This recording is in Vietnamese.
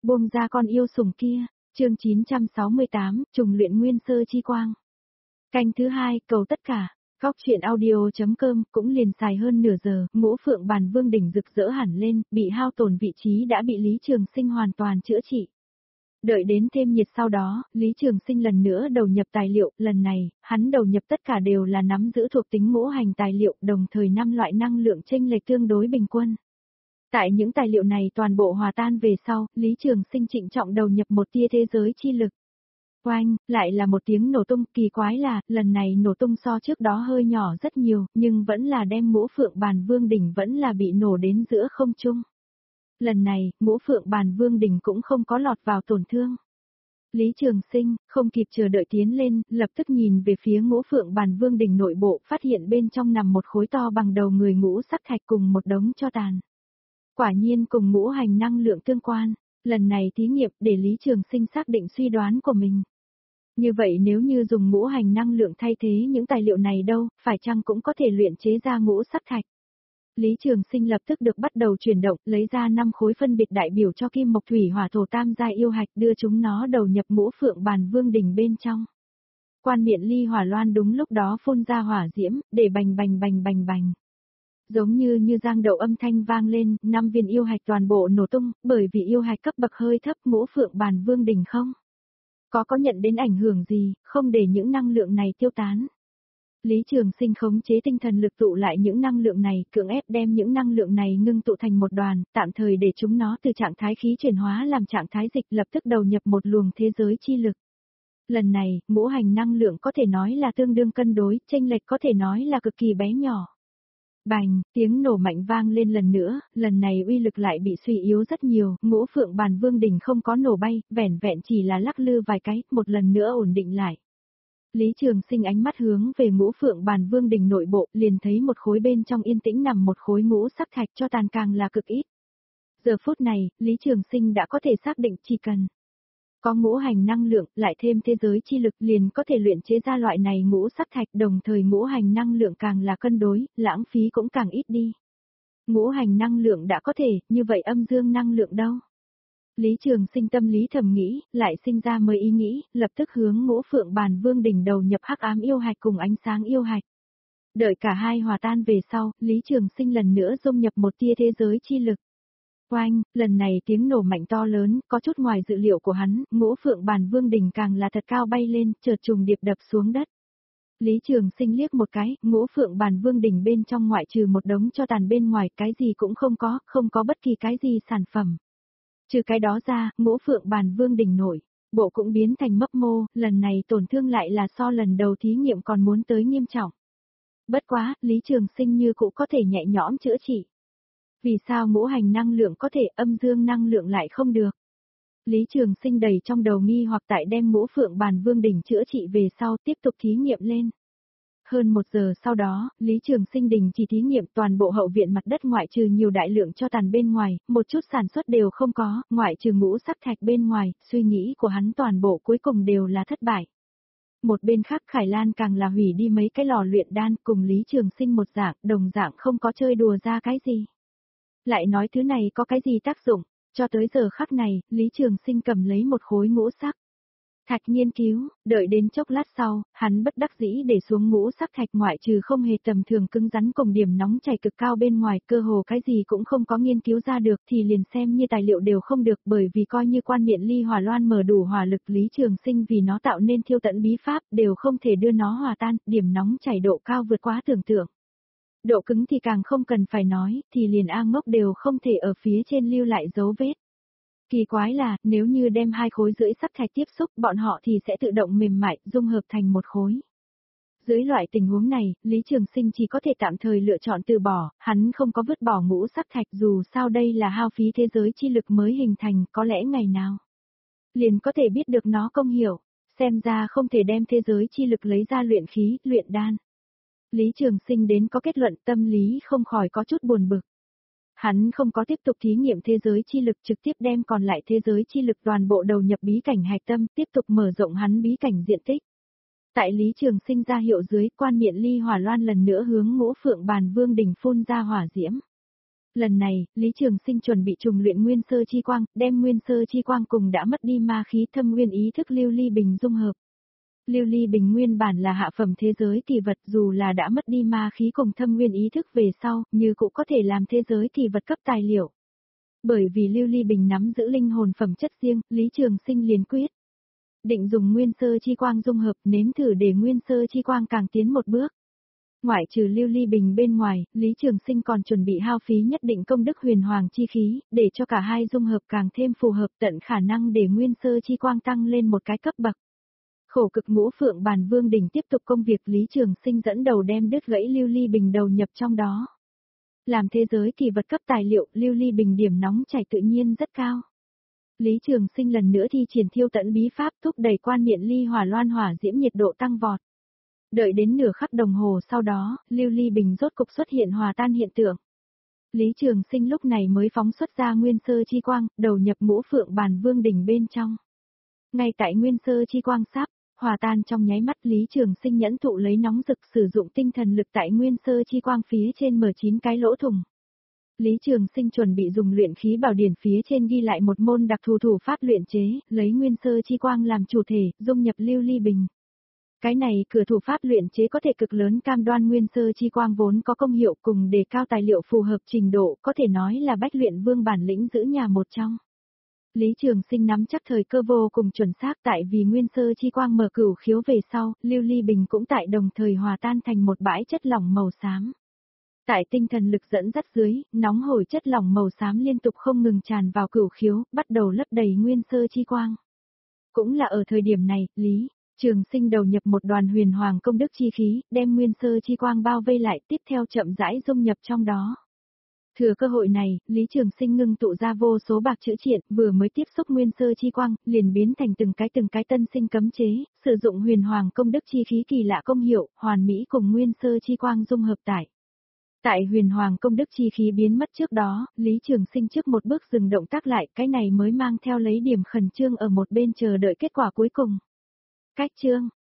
Buông ra con yêu sủng kia, chương 968, trùng luyện nguyên sơ chi quang. Canh thứ 2, cầu tất cả. Góc truyện audio.com cũng liền xài hơn nửa giờ, Ngũ Phượng Bàn Vương đỉnh rực rỡ hẳn lên, bị hao tổn vị trí đã bị Lý Trường Sinh hoàn toàn chữa trị. Đợi đến thêm nhiệt sau đó, Lý Trường Sinh lần nữa đầu nhập tài liệu, lần này, hắn đầu nhập tất cả đều là nắm giữ thuộc tính ngũ hành tài liệu, đồng thời 5 loại năng lượng chênh lệch tương đối bình quân. Tại những tài liệu này toàn bộ hòa tan về sau, Lý Trường Sinh trịnh trọng đầu nhập một tia thế giới chi lực. Oanh, lại là một tiếng nổ tung, kỳ quái là, lần này nổ tung so trước đó hơi nhỏ rất nhiều, nhưng vẫn là đem Ngũ Phượng Bàn Vương đỉnh vẫn là bị nổ đến giữa không trung. Lần này, Ngũ Phượng Bàn Vương đỉnh cũng không có lọt vào tổn thương. Lý Trường Sinh, không kịp chờ đợi tiến lên, lập tức nhìn về phía Ngũ Phượng Bàn Vương đỉnh nội bộ, phát hiện bên trong nằm một khối to bằng đầu người ngũ sắc thạch cùng một đống tro tàn. Quả nhiên cùng ngũ hành năng lượng tương quan, lần này thí nghiệm để Lý Trường Sinh xác định suy đoán của mình. Như vậy nếu như dùng ngũ hành năng lượng thay thế những tài liệu này đâu, phải chăng cũng có thể luyện chế ra ngũ sắc thạch. Lý Trường Sinh lập tức được bắt đầu chuyển động, lấy ra 5 khối phân biệt đại biểu cho kim mộc thủy hỏa thổ tam giai yêu hạch, đưa chúng nó đầu nhập Ngũ Phượng Bàn Vương đỉnh bên trong. Quan miện ly hỏa loan đúng lúc đó phun ra hỏa diễm, để bành bành bành bành bành. Giống như giang đậu âm thanh vang lên, 5 viên yêu hạch toàn bộ nổ tung, bởi vì yêu hạch cấp bậc hơi thấp, Ngũ Phượng Bàn Vương đỉnh không có nhận đến ảnh hưởng gì, không để những năng lượng này tiêu tán. Lý Trường Sinh khống chế tinh thần lực tụ lại những năng lượng này, cưỡng ép đem những năng lượng này ngưng tụ thành một đoàn, tạm thời để chúng nó từ trạng thái khí chuyển hóa làm trạng thái dịch, lập tức đầu nhập một luồng thế giới chi lực. Lần này, ngũ hành năng lượng có thể nói là tương đương cân đối, chênh lệch có thể nói là cực kỳ bé nhỏ. Bành, tiếng nổ mạnh vang lên lần nữa, lần này uy lực lại bị suy yếu rất nhiều, Ngũ Phượng Bàn Vương đỉnh không có nổ bay, vẻn vẹn chỉ là lắc lư vài cái, một lần nữa ổn định lại. Lý Trường Sinh ánh mắt hướng về Ngũ Phượng Bàn Vương đỉnh nội bộ, liền thấy một khối bên trong yên tĩnh nằm một khối ngũ sắc thạch cho tàn càng là cực ít. Giờ phút này, Lý Trường Sinh đã có thể xác định chỉ cần có ngũ hành năng lượng, lại thêm thế giới chi lực liền có thể luyện chế ra loại này ngũ sắc thạch, đồng thời ngũ hành năng lượng càng là cân đối, lãng phí cũng càng ít đi. Ngũ hành năng lượng đã có thể, như vậy âm dương năng lượng đâu? Lý Trường Sinh tâm lý thầm nghĩ, lại sinh ra mới ý nghĩ, lập tức hướng Ngũ Phượng Bàn Vương đỉnh đầu nhập hắc ám yêu hạch cùng ánh sáng yêu hạch. Đợi cả hai hòa tan về sau, Lý Trường Sinh lần nữa dung nhập một tia thế giới chi lực. Oanh, lần này tiếng nổ mạnh to lớn, có chút ngoài dự liệu của hắn, Ngũ Phượng Bàn Vương đỉnh càng là thật cao bay lên, chợt trùng điệp đập xuống đất. Lý Trường Sinh liếc một cái, Ngũ Phượng Bàn Vương đỉnh bên trong ngoại trừ một đống cho tàn bên ngoài, cái gì cũng không có bất kỳ cái gì sản phẩm. Trừ cái đó ra, Ngũ Phượng Bàn Vương đỉnh nổi, bộ cũng biến thành mấp mô, lần này tổn thương lại là so lần đầu thí nghiệm còn muốn tới nghiêm trọng. Bất quá, Lý Trường Sinh như cũng có thể nhẹ nhõm chữa trị. Vì sao ngũ hành năng lượng có thể, âm dương năng lượng lại không được? Lý Trường Sinh đầy trong đầu nghi hoặc tại đem Ngũ Phượng Bàn Vương đỉnh chữa trị về sau tiếp tục thí nghiệm lên. Hơn 1 giờ sau đó, Lý Trường Sinh đình chỉ thí nghiệm, toàn bộ hậu viện mặt đất ngoại trừ nhiều đại lượng cho tàn bên ngoài, một chút sản xuất đều không có, ngoại trừ ngũ sắc thạch bên ngoài, suy nghĩ của hắn toàn bộ cuối cùng đều là thất bại. Một bên khác Khải Lan càng là hủy đi mấy cái lò luyện đan, cùng Lý Trường Sinh một dạng, đồng dạng không có chơi đùa ra cái gì. Lại nói thứ này có cái gì tác dụng, cho tới giờ khắc này, Lý Trường Sinh cầm lấy một khối ngũ sắc thạch nghiên cứu, đợi đến chốc lát sau, hắn bất đắc dĩ để xuống ngũ sắc thạch, ngoại trừ không hề tầm thường cứng rắn cùng điểm nóng chảy cực cao bên ngoài, cơ hồ cái gì cũng không có nghiên cứu ra được, thì liền xem như tài liệu đều không được, bởi vì coi như quan miện ly hỏa loan mở đủ hỏa lực, Lý Trường Sinh vì nó tạo nên thiêu tận bí pháp, đều không thể đưa nó hòa tan, điểm nóng chảy độ cao vượt quá tưởng tượng. Độ cứng thì càng không cần phải nói, thì liền A Ngốc đều không thể ở phía trên lưu lại dấu vết. Kỳ quái là, nếu như đem 2 khối rưỡi sắt thạch tiếp xúc, bọn họ thì sẽ tự động mềm mại, dung hợp thành một khối. Dưới loại tình huống này, Lý Trường Sinh chỉ có thể tạm thời lựa chọn từ bỏ, hắn không có vứt bỏ ngũ sắc thạch, dù sao đây là hao phí thế giới chi lực mới hình thành, có lẽ ngày nào liền có thể biết được nó công hiệu, xem ra không thể đem thế giới chi lực lấy ra luyện khí, luyện đan. Lý Trường Sinh đến có kết luận, tâm lý không khỏi có chút buồn bực. Hắn không có tiếp tục thí nghiệm thế giới chi lực, trực tiếp đem còn lại thế giới chi lực toàn bộ đầu nhập bí cảnh hạch tâm, tiếp tục mở rộng hắn bí cảnh diện tích. Tại Lý Trường Sinh ra hiệu dưới, quan miện ly hỏa loan lần nữa hướng Ngũ Phượng Bàn Vương đỉnh phun ra hỏa diễm. Lần này, Lý Trường Sinh chuẩn bị trùng luyện nguyên sơ chi quang, đem nguyên sơ chi quang cùng đã mất đi ma khí thâm nguyên ý thức lưu ly bình dung hợp. Lưu ly bình nguyên bản là hạ phẩm thế giới kỳ vật, dù là đã mất đi ma khí cùng thâm nguyên ý thức về sau, như cũng có thể làm thế giới kỳ vật cấp tài liệu. Bởi vì lưu ly bình nắm giữ linh hồn phẩm chất riêng, Lý Trường Sinh liền quyết định dùng nguyên sơ chi quang dung hợp, nếm thử để nguyên sơ chi quang càng tiến một bước. Ngoại trừ lưu ly bình bên ngoài, Lý Trường Sinh còn chuẩn bị hao phí nhất định công đức huyền hoàng chi khí, để cho cả hai dung hợp càng thêm phù hợp, tận khả năng để nguyên sơ chi quang tăng lên một cái cấp bậc. Khổ cực Ngũ Phượng Bàn Vương đỉnh tiếp tục công việc, Lý Trường Sinh dẫn đầu đem đứt gãy lưu ly bình đầu nhập trong đó. Làm thế giới kỳ vật cấp tài liệu, lưu ly bình điểm nóng chảy tự nhiên rất cao. Lý Trường Sinh lần nữa thi triển thiêu tận bí pháp, thúc đẩy quan miện ly hỏa loan hỏa diễm nhiệt độ tăng vọt. Đợi đến nửa khắc đồng hồ sau đó, lưu ly bình rốt cục xuất hiện hòa tan hiện tượng. Lý Trường Sinh lúc này mới phóng xuất ra nguyên sơ chi quang, đầu nhập Ngũ Phượng Bàn Vương đỉnh bên trong. Ngay tại nguyên sơ chi quang sắp hòa tan trong nháy mắt, Lý Trường Sinh nhẫn thụ lấy nóng rực, sử dụng tinh thần lực tại nguyên sơ chi quang phía trên mở 9 cái lỗ thủng. Lý Trường Sinh chuẩn bị dùng luyện khí bảo điển phía trên ghi lại một môn đặc thù thủ pháp luyện chế, lấy nguyên sơ chi quang làm chủ thể, dung nhập lưu ly bình. Cái này cửa thủ pháp luyện chế có thể cực lớn cam đoan nguyên sơ chi quang vốn có công hiệu, cùng đề cao tài liệu phù hợp trình độ, có thể nói là bách luyện vương bản lĩnh giữ nhà một trong. Lý Trường Sinh nắm chắc thời cơ vô cùng chuẩn xác, tại vì nguyên sơ chi quang mở cửu khiếu về sau, lưu ly bình cũng tại đồng thời hòa tan thành một bãi chất lỏng màu xám. Tại tinh thần lực dẫn dắt dưới, nóng hổi chất lỏng màu xám liên tục không ngừng tràn vào cửu khiếu, bắt đầu lấp đầy nguyên sơ chi quang. Cũng là ở thời điểm này, Lý Trường Sinh đầu nhập một đoàn huyền hoàng công đức chi khí, đem nguyên sơ chi quang bao vây lại, tiếp theo chậm rãi dung nhập trong đó. Thừa cơ hội này, Lý Trường Sinh ngưng tụ ra vô số bạc chữ triện, vừa mới tiếp xúc nguyên sơ chi quang, liền biến thành từng cái tân sinh cấm chế, sử dụng huyền hoàng công đức chi khí kỳ lạ công hiệu, hoàn mỹ cùng nguyên sơ chi quang dung hợp tại. Tại huyền hoàng công đức chi khí biến mất trước đó, Lý Trường Sinh trước một bước dừng động tác lại, cái này mới mang theo lấy điểm khẩn trương ở một bên chờ đợi kết quả cuối cùng. Cách chương